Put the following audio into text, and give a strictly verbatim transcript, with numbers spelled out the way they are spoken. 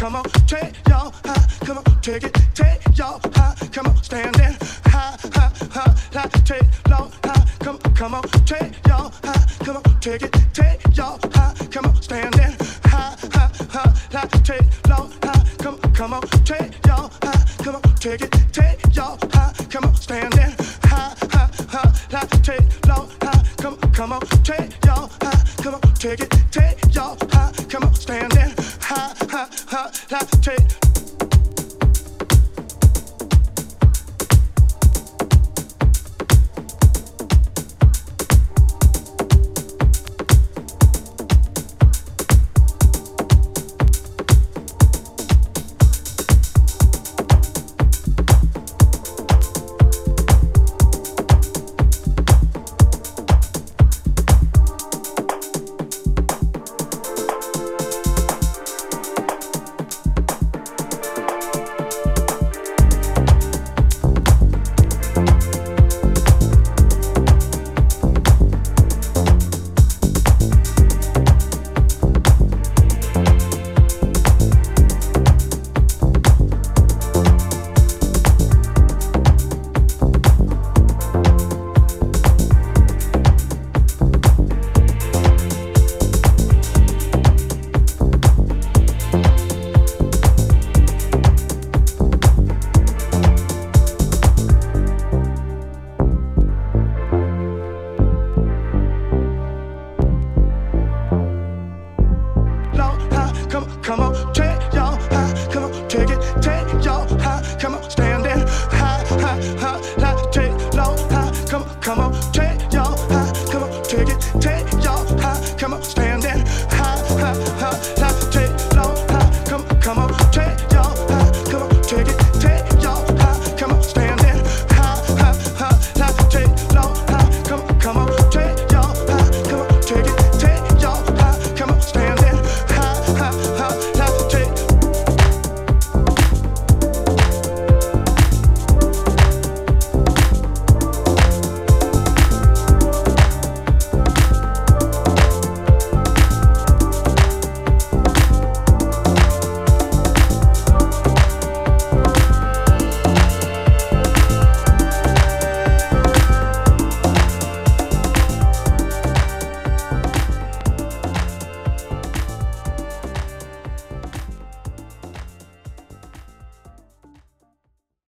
come on, take y'all high, come on, take it, take y'all high, come on, standing high, high, high, like take low high, come on, come on, take y'all high, come on, take it, take y'all high, come on, standing high, high, high, like take low high, come on, come on, take y'all high, come on, take it, take y'all high, come on, standing high, high, high, like take low high, come on, come on, take y'all high, come on, take it, take y'all high, come on, standing high, high, high, like take